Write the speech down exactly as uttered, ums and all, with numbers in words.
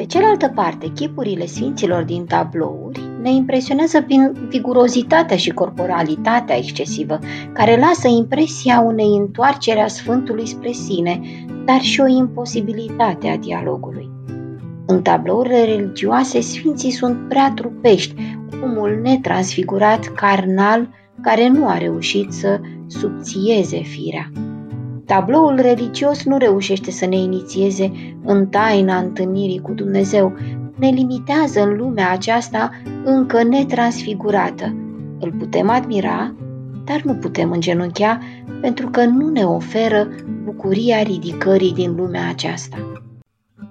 cealaltă parte, chipurile sfinților din tablouri ne impresionează prin vigurozitatea și corporalitatea excesivă, care lasă impresia unei întoarceri a Sfântului spre sine, dar și o imposibilitate a dialogului. În tablourile religioase, sfinții sunt prea trupești, omul netransfigurat, carnal, care nu a reușit să subțieze firea. Tabloul religios nu reușește să ne inițieze în taina întâlnirii cu Dumnezeu, ne limitează în lumea aceasta încă netransfigurată. Îl putem admira, dar nu putem îngenunchea, pentru că nu ne oferă bucuria ridicării din lumea aceasta.